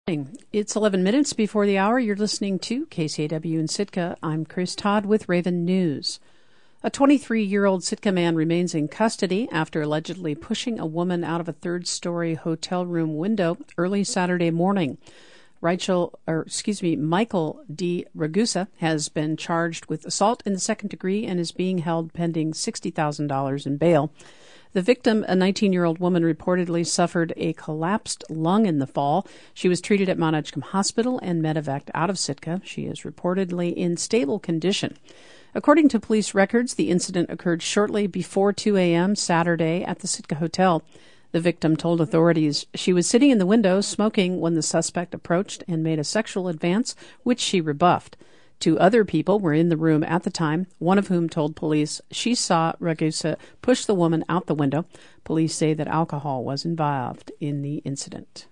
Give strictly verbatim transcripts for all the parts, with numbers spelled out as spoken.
It's eleven minutes before the hour. You're listening to K C A W in Sitka. I'm Chris Todd with Raven News. A twenty-three-year-old Sitka man remains in custody after allegedly pushing a woman out of a third-story hotel room window early Saturday morning. Rachel, or excuse me, Michael D. Ragusa has been charged with assault in the second degree and is being held pending sixty thousand dollars in bail. The victim, a nineteen-year-old woman, reportedly suffered a collapsed lung in the fall. She was treated at Mount Edgecombe Hospital and medevaced out of Sitka. She is reportedly in stable condition. According to police records, the incident occurred shortly before two a.m. Saturday at the Sitka Hotel. The victim told authorities she was sitting in the window smoking when the suspect approached and made a sexual advance, which she rebuffed. Two other people were in the room at the time, one of whom told police she saw Ragusa push the woman out the window. Police say that alcohol was involved in the incident.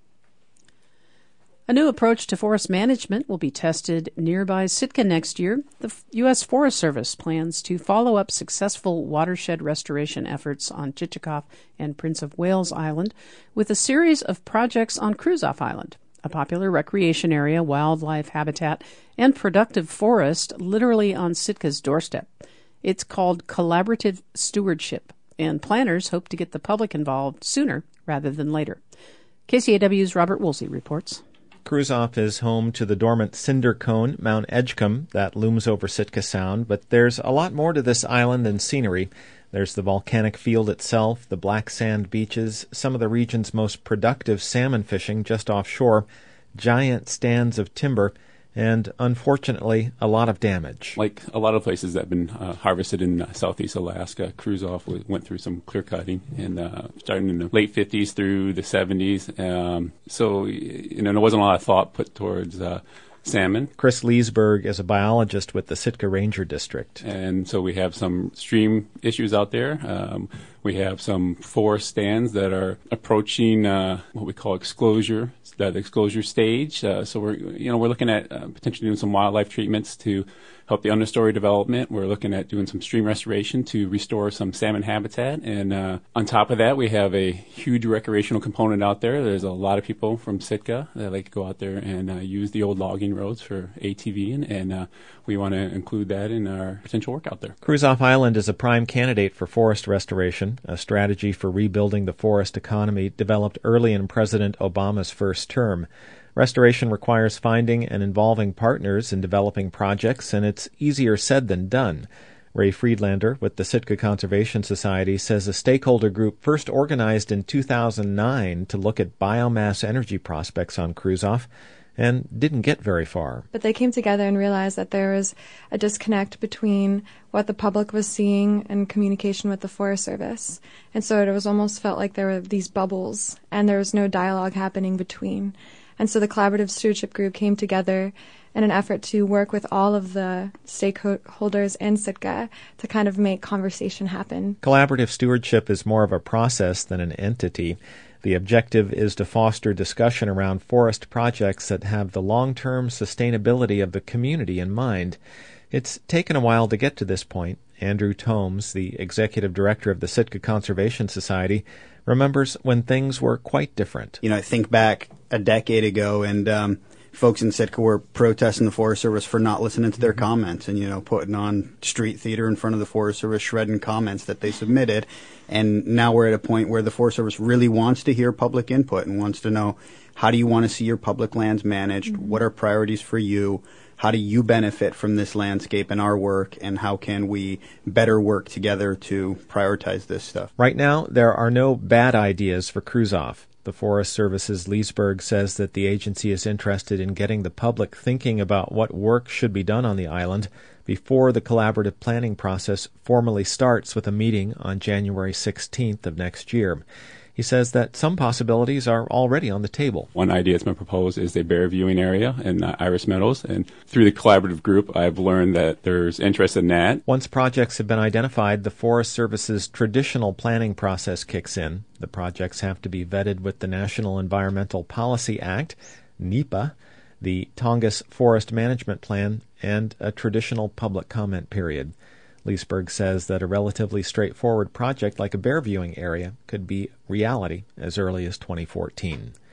A new approach to forest management will be tested nearby Sitka next year. The U S Forest Service plans to follow up successful watershed restoration efforts on Chichikov and Prince of Wales Island with a series of projects on Kruzof Island, a popular recreation area, wildlife habitat, and productive forest literally on Sitka's doorstep. It's called Collaborative Stewardship, and planners hope to get the public involved sooner rather than later. K C A W's Robert Woolsey reports. Kruzof is home to the dormant cinder cone, Mount Edgecombe, that looms over Sitka Sound, but there's a lot more to this island than scenery. There's the volcanic field itself, the black sand beaches, some of the region's most productive salmon fishing just offshore, giant stands of timber, and, unfortunately, a lot of damage. Like a lot of places that have been uh, harvested in uh, southeast Alaska, Kruzof went through some clear cutting, and uh, starting in the late fifties through the seventies. Um, so, you know, there wasn't a lot of thought put towards uh, salmon. Chris Leesberg is a biologist with the Sitka Ranger District. And so we have some stream issues out there. Um, we have some forest stands that are approaching uh, what we call exclosure, that exclosure stage. Uh, so we're, you know, we're looking at uh, potentially doing some wildlife treatments to help the understory development. We're looking at doing some stream restoration to restore some salmon habitat. And uh, on top of that, we have a huge recreational component out there. There's a lot of people from Sitka that like to go out there and uh, use the old logging roads for A T V, and, and uh, we want to include that in our potential work out there. Kruzof Island is a prime candidate for forest restoration, a strategy for rebuilding the forest economy developed early in President Obama's first term. Restoration requires finding and involving partners in developing projects, and it's easier said than done. Ray Friedlander with the Sitka Conservation Society says a stakeholder group first organized in two thousand nine to look at biomass energy prospects on Kruzof and didn't get very far. But they came together and realized that there was a disconnect between what the public was seeing and communication with the Forest Service. And so it was almost felt like there were these bubbles, and there was no dialogue happening between. And so the Collaborative Stewardship Group came together in an effort to work with all of the stakeholders in Sitka to kind of make conversation happen. Collaborative stewardship is more of a process than an entity. The objective is to foster discussion around forest projects that have the long-term sustainability of the community in mind. It's taken a while to get to this point. Andrew Tomes, the executive director of the Sitka Conservation Society, remembers when things were quite different. You know, I think back a decade ago, and um, folks in Sitka were protesting the Forest Service for not listening to their comments and, you know, putting on street theater in front of the Forest Service, shredding comments that they submitted. And now we're at a point where the Forest Service really wants to hear public input and wants to know, how do you want to see your public lands managed? Mm-hmm. What are priorities for you? How do you benefit from this landscape and our work, and how can we better work together to prioritize this stuff? Right now, there are no bad ideas for Kruzof. The Forest Service's Leesberg says that the agency is interested in getting the public thinking about what work should be done on the island before the collaborative planning process formally starts with a meeting on January sixteenth of next year. He says that some possibilities are already on the table. One idea that's been proposed is a bear viewing area in uh, Iris Meadows, and through the collaborative group, I've learned that there's interest in that. Once projects have been identified, the Forest Service's traditional planning process kicks in. The projects have to be vetted with the National Environmental Policy Act, NEPA, the Tongass Forest Management Plan, and a traditional public comment period. Leesberg says that a relatively straightforward project like a bear viewing area could be reality as early as twenty fourteen.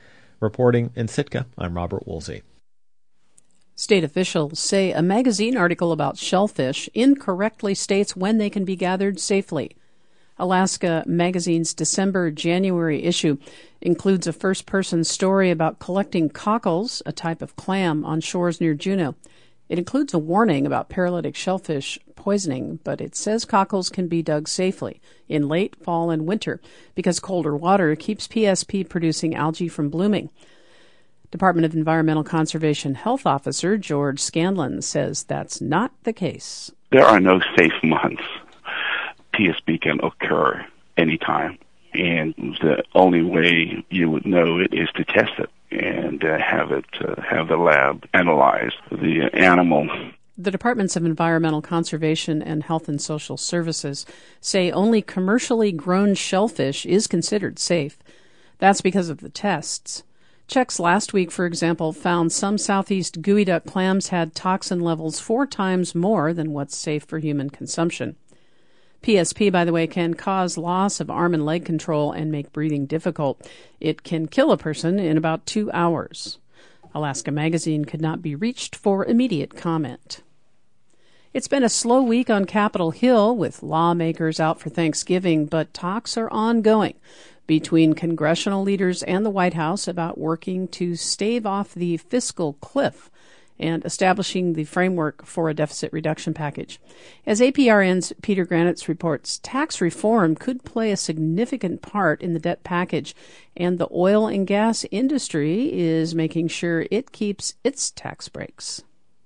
Reporting in Sitka, I'm Robert Woolsey. State officials say a magazine article about shellfish incorrectly states when they can be gathered safely. Alaska Magazine's December-January issue includes a first-person story about collecting cockles, a type of clam, on shores near Juneau. It includes a warning about paralytic shellfish poisoning, but it says cockles can be dug safely in late fall and winter because colder water keeps P S P producing algae from blooming. Department of Environmental Conservation Health Officer George Scanlon says that's not the case. There are no safe months. P S P can occur anytime, and the only way you would know it is to test it and uh, have it uh, have the lab analyze the animal. The Departments of Environmental Conservation and Health and Social Services say only commercially grown shellfish is considered safe. That's because of the tests. Checks last week, for example, found some southeast geoduck clams had toxin levels four times more than what's safe for human consumption. P S P, by the way, can cause loss of arm and leg control and make breathing difficult. It can kill a person in about two hours. Alaska Magazine could not be reached for immediate comment. It's been a slow week on Capitol Hill with lawmakers out for Thanksgiving, but talks are ongoing between congressional leaders and the White House about working to stave off the fiscal cliff and establishing the framework for a deficit reduction package. As A P R N's Peter Granitz reports, tax reform could play a significant part in the debt package, and the oil and gas industry is making sure it keeps its tax breaks.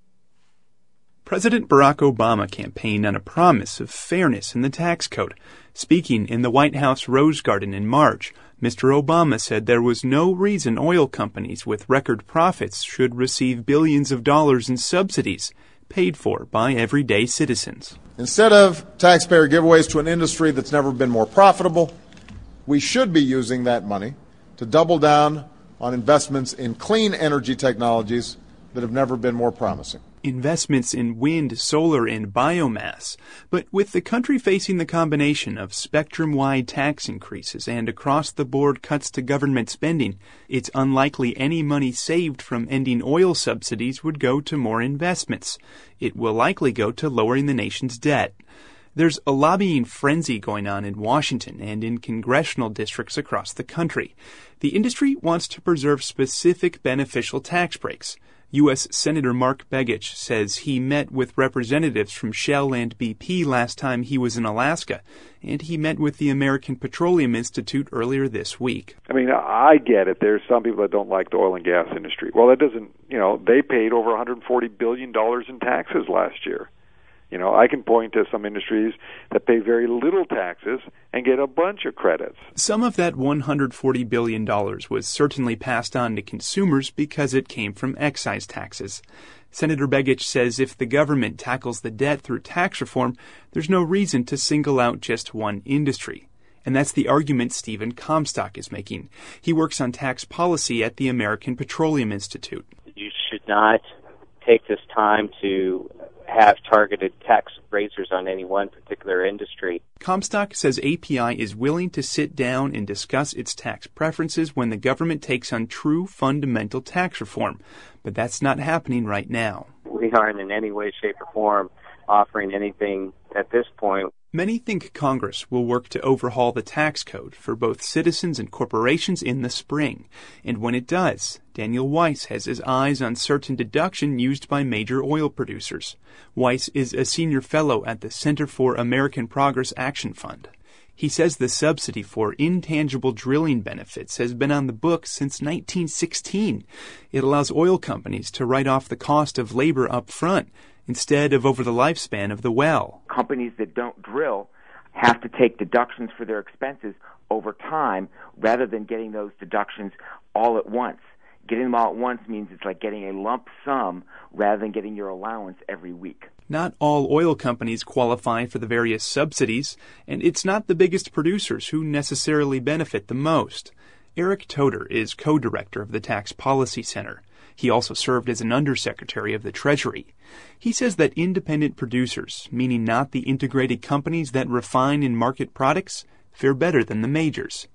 President Barack Obama campaigned on a promise of fairness in the tax code. Speaking in the White House Rose Garden in March, Mister Obama said there was no reason oil companies with record profits should receive billions of dollars in subsidies paid for by everyday citizens. Instead of taxpayer giveaways to an industry that's never been more profitable, we should be using that money to double down on investments in clean energy technologies that have never been more promising. Investments in wind, solar, and biomass. But with the country facing the combination of spectrum-wide tax increases and across-the-board cuts to government spending, it's unlikely any money saved from ending oil subsidies would go to more investments. It will likely go to lowering the nation's debt. There's a lobbying frenzy going on in Washington and in congressional districts across the country. The industry wants to preserve specific beneficial tax breaks. U S Senator Mark Begich says he met with representatives from Shell and B P last time he was in Alaska, and he met with the American Petroleum Institute earlier this week. I mean, I get it. There's some people that don't like the oil and gas industry. Well, that doesn't, you know, they paid over one hundred forty billion dollars in taxes last year. You know, I can point to some industries that pay very little taxes and get a bunch of credits. Some of that one hundred forty billion dollars was certainly passed on to consumers because it came from excise taxes. Senator Begich says if the government tackles the debt through tax reform, there's no reason to single out just one industry. And that's the argument Stephen Comstock is making. He works on tax policy at the American Petroleum Institute. You should not take this time to have targeted tax raisers on any one particular industry. Comstock says A P I is willing to sit down and discuss its tax preferences when the government takes on true fundamental tax reform, but that's not happening right now. We aren't in any way, shape, or form offering anything at this point. Many think Congress will work to overhaul the tax code for both citizens and corporations in the spring. And when it does, Daniel Weiss has his eyes on certain deduction used by major oil producers. Weiss is a senior fellow at the Center for American Progress Action Fund. He says the subsidy for intangible drilling benefits has been on the books since nineteen sixteen. It allows oil companies to write off the cost of labor up front instead of over the lifespan of the well. Companies that don't drill have to take deductions for their expenses over time rather than getting those deductions all at once. Getting them all at once means it's like getting a lump sum rather than getting your allowance every week. Not all oil companies qualify for the various subsidies, and it's not the biggest producers who necessarily benefit the most. Eric Toder is co-director of the Tax Policy Center. He also served as an undersecretary of the Treasury. He says that independent producers, meaning not the integrated companies that refine and market products, fare better than the majors.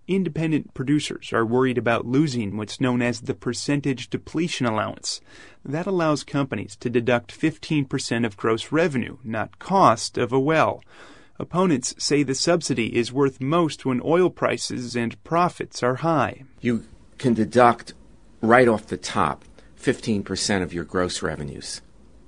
Independent producers are worried about losing what's known as the percentage depletion allowance. That allows companies to deduct fifteen percent of gross revenue, not cost, of a well. Opponents say the subsidy is worth most when oil prices and profits are high. You can deduct right off the top fifteen percent of your gross revenues.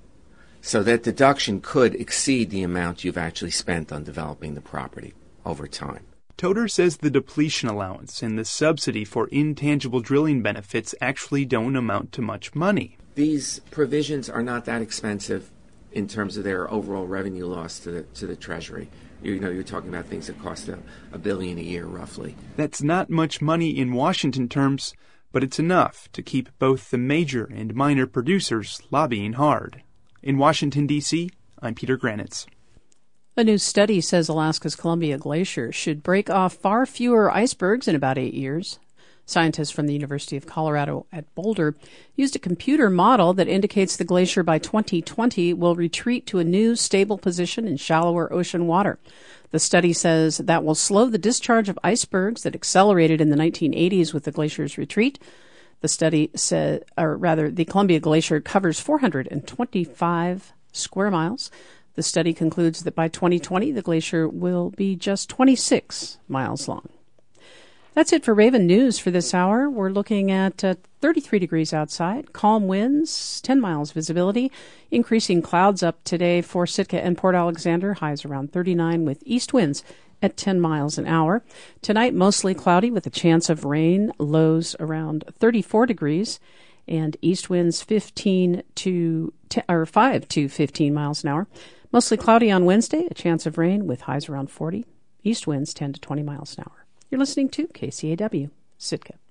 So that deduction could exceed the amount you've actually spent on developing the property over time. Toder says the depletion allowance and the subsidy for intangible drilling benefits actually don't amount to much money. These provisions are not that expensive in terms of their overall revenue loss to the, to the Treasury. You know, you're talking about things that cost a, a billion a year, roughly. That's not much money in Washington terms, but it's enough to keep both the major and minor producers lobbying hard. In Washington, D C, I'm Peter Granitz. A new study says Alaska's Columbia Glacier should break off far fewer icebergs in about eight years. Scientists from the University of Colorado at Boulder used a computer model that indicates the glacier by twenty twenty will retreat to a new stable position in shallower ocean water. The study says that will slow the discharge of icebergs that accelerated in the nineteen eighties with the glacier's retreat. The study said, or rather, the Columbia Glacier covers four hundred twenty-five square miles. The study concludes that by twenty twenty, the glacier will be just twenty-six miles long. That's it for Raven News for this hour. We're looking at uh, thirty-three degrees outside, calm winds, ten miles visibility, increasing clouds up today for Sitka and Port Alexander, highs around thirty-nine with east winds at ten miles an hour. Tonight, mostly cloudy with a chance of rain, lows around thirty-four degrees, and east winds fifteen to ten, or five to fifteen miles an hour. Mostly cloudy on Wednesday, a chance of rain with highs around forty. East winds ten to twenty miles an hour. You're listening to K C A W, Sitka.